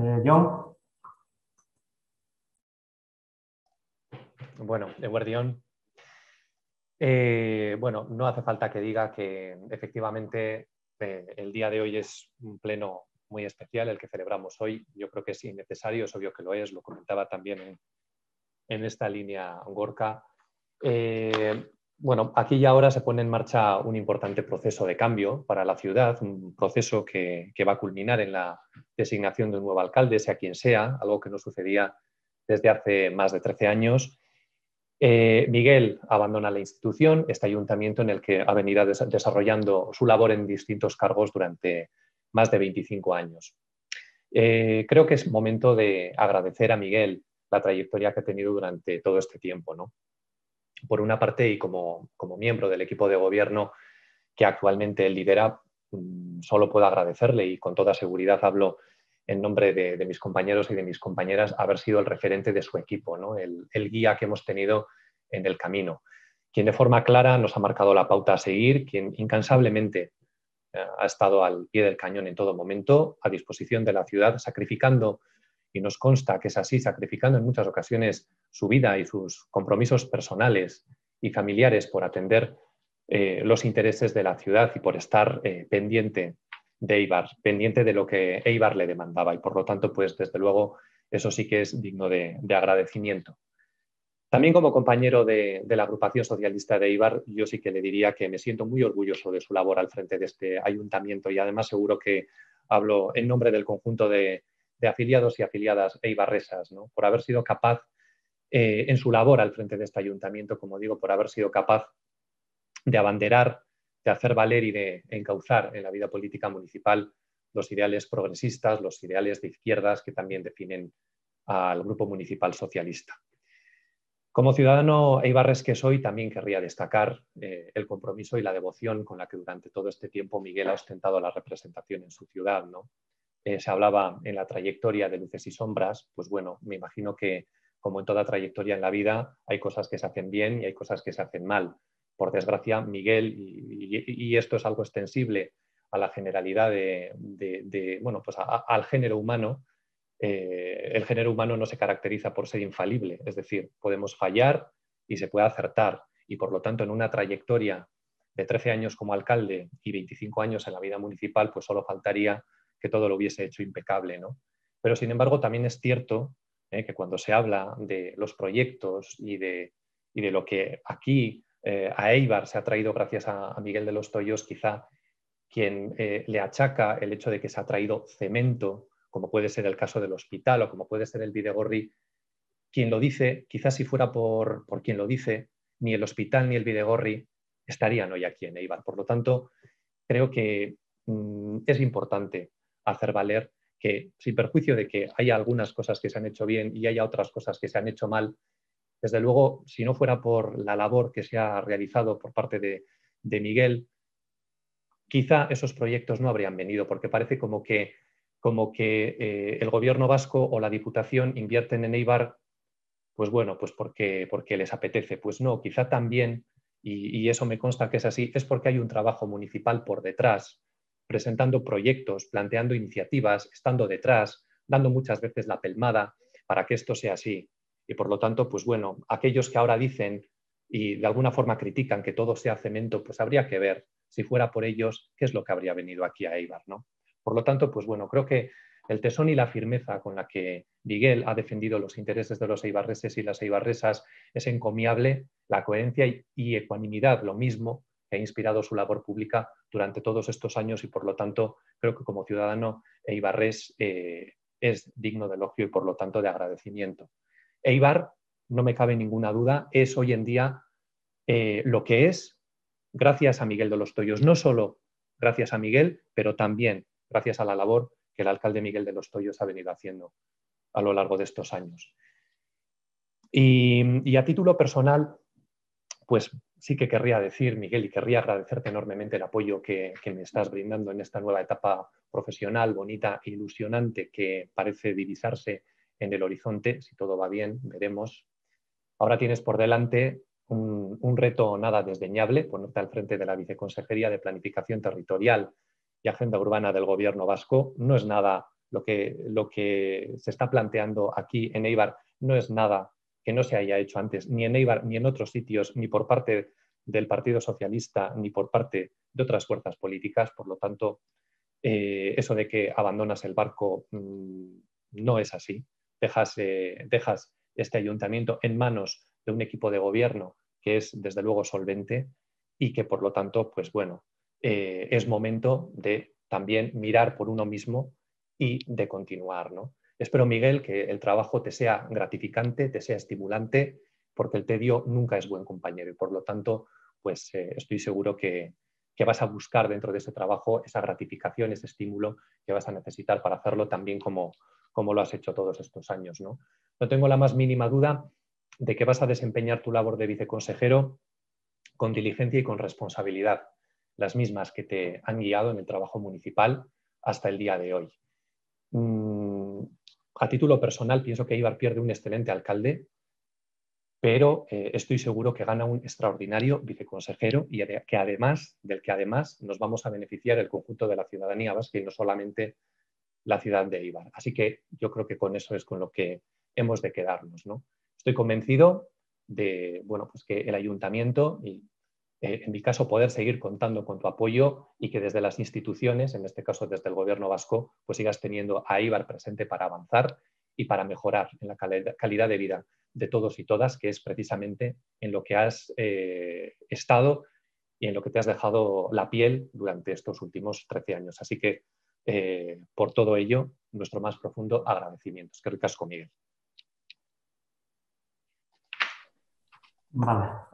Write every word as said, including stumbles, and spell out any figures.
Eh, John. Bueno, Eguerdión. Eh, bueno, no hace falta que diga que efectivamente eh, el día de hoy es un pleno muy especial el que celebramos hoy. Yo creo que es innecesario, es obvio que lo es, lo comentaba también en, en esta línea Gorka. Eh, bueno, aquí y ahora se pone en marcha un importante proceso de cambio para la ciudad, un proceso que, que va a culminar en la designación de un nuevo alcalde, sea quien sea, algo que no sucedía desde hace más de trece años. Eh, Miguel abandona la institución, este ayuntamiento en el que ha venido des desarrollando su labor en distintos cargos durante más de veinticinco años. Eh, creo que es momento de agradecer a Miguel la trayectoria que ha tenido durante todo este tiempo, ¿no? Por una parte, y como, como miembro del equipo de gobierno que actualmente él lidera, solo puedo agradecerle y con toda seguridad hablo en nombre de, de mis compañeros y de mis compañeras, haber sido el referente de su equipo, ¿no? el, el guía que hemos tenido en el camino, quien de forma clara nos ha marcado la pauta a seguir, quien incansablemente eh, ha estado al pie del cañón en todo momento, a disposición de la ciudad, sacrificando, y nos consta que es así, sacrificando en muchas ocasiones su vida y sus compromisos personales y familiares por atender eh, los intereses de la ciudad y por estar eh, pendiente de Eibar, pendiente de lo que Eibar le demandaba. Y por lo tanto, pues desde luego, eso sí que es digno de, de agradecimiento. También como compañero de, de la agrupación socialista de Eibar, yo sí que le diría que me siento muy orgulloso de su labor al frente de este ayuntamiento y además seguro que hablo en nombre del conjunto de, de afiliados y afiliadas eibarresas, ¿no? Por haber sido capaz eh, en su labor al frente de este ayuntamiento, como digo, por haber sido capaz de abanderar, de hacer valer y de encauzar en la vida política municipal los ideales progresistas, los ideales de izquierdas que también definen al Grupo Municipal Socialista. Como ciudadano eibarres que soy, también querría destacar eh, el compromiso y la devoción con la que durante todo este tiempo Miguel ha ostentado la representación en su ciudad, ¿no? Eh, se hablaba en la trayectoria de luces y sombras, pues bueno, me imagino que como en toda trayectoria en la vida hay cosas que se hacen bien y hay cosas que se hacen mal. Por desgracia, Miguel, y, y, y esto es algo extensible a la generalidad de, de, de bueno, pues a, a, al género humano, eh, el género humano no se caracteriza por ser infalible, es decir, podemos fallar y se puede acertar, y por lo tanto en una trayectoria de trece años como alcalde y veinticinco años en la vida municipal, pues solo faltaría que todo lo hubiese hecho impecable, ¿no? Pero sin embargo también es cierto eh, que cuando se habla de los proyectos y de, y de lo que aquí eh, a Eibar se ha traído gracias a, a Miguel de los Toyos, quizá quien eh, le achaca el hecho de que se ha traído cemento, como puede ser el caso del hospital o como puede ser el Bidegorri, quien lo dice, quizás si fuera por, por quien lo dice, ni el hospital ni el Bidegorri estarían hoy aquí en Eibar. Por lo tanto, creo que mmm, es importante hacer valer que, sin perjuicio de que haya algunas cosas que se han hecho bien y haya otras cosas que se han hecho mal, desde luego, si no fuera por la labor que se ha realizado por parte de, de Miguel, quizá esos proyectos no habrían venido, porque parece como que, como que eh, el gobierno vasco o la Diputación invierten en Eibar, pues bueno, pues porque, porque les apetece. Pues no, quizá también, y, y eso me consta que es así, es porque hay un trabajo municipal por detrás, presentando proyectos, planteando iniciativas, estando detrás, dando muchas veces la pelmada para que esto sea así. Y por lo tanto, pues bueno, aquellos que ahora dicen y de alguna forma critican que todo sea cemento, pues habría que ver, si fuera por ellos, qué es lo que habría venido aquí a Eibar, ¿no? Por lo tanto, pues bueno, creo que el tesón y la firmeza con la que Miguel ha defendido los intereses de los eibarreses y las eibarresas es encomiable, la coherencia y ecuanimidad, lo mismo, que ha inspirado su labor pública durante todos estos años y por lo tanto creo que como ciudadano eibarrés eh, es digno de elogio y por lo tanto de agradecimiento. Eibar, no me cabe ninguna duda, es hoy en día eh, lo que es gracias a Miguel de los Toyos, no solo gracias a Miguel, pero también gracias a la labor que el alcalde Miguel de los Toyos ha venido haciendo a lo largo de estos años. Y, y a título personal, pues sí que querría decir, Miguel, y querría agradecerte enormemente el apoyo que, que me estás brindando en esta nueva etapa profesional, bonita e ilusionante que parece divisarse en el horizonte. Si todo va bien, veremos. Ahora tienes por delante un, un reto nada desdeñable, ponerte al frente de la Viceconsejería de Planificación Territorial y Agenda Urbana del Gobierno vasco. No es nada Lo que, lo que se está planteando aquí en Eibar no es nada que no se haya hecho antes, ni en Eibar, ni en otros sitios, ni por parte del Partido Socialista, ni por parte de otras fuerzas políticas. Por lo tanto, eh, eso de que abandonas el barco mmm, no es así. Dejas, eh, dejas este ayuntamiento en manos de un equipo de gobierno que es, desde luego, solvente y que, por lo tanto, pues bueno, eh, es momento de también mirar por uno mismo y de continuar, ¿no? Espero, Miguel, que el trabajo te sea gratificante, te sea estimulante, porque el tedio nunca es buen compañero y, por lo tanto, pues eh, estoy seguro que, que vas a buscar dentro de ese trabajo esa gratificación, ese estímulo que vas a necesitar para hacerlo también como, como lo has hecho todos estos años, ¿no? No tengo la más mínima duda de que vas a desempeñar tu labor de viceconsejero con diligencia y con responsabilidad, las mismas que te han guiado en el trabajo municipal hasta el día de hoy. Mm, a título personal, pienso que Eibar pierde un excelente alcalde, pero eh, estoy seguro que gana un extraordinario viceconsejero y que además, del que además nos vamos a beneficiar el conjunto de la ciudadanía vasca y no solamente la ciudad de Eibar. Así que yo creo que con eso es con lo que hemos de quedarnos, ¿no? Estoy convencido de, bueno, pues que el ayuntamiento y, eh, en mi caso, poder seguir contando con tu apoyo y que desde las instituciones, en este caso desde el gobierno vasco, pues sigas teniendo a Eibar presente para avanzar y para mejorar en la calidad de vida de todos y todas, que es precisamente en lo que has eh, estado y en lo que te has dejado la piel durante estos últimos trece años. Así que, eh, por todo ello, nuestro más profundo agradecimiento. Es que ricasco, Miguel. Vale.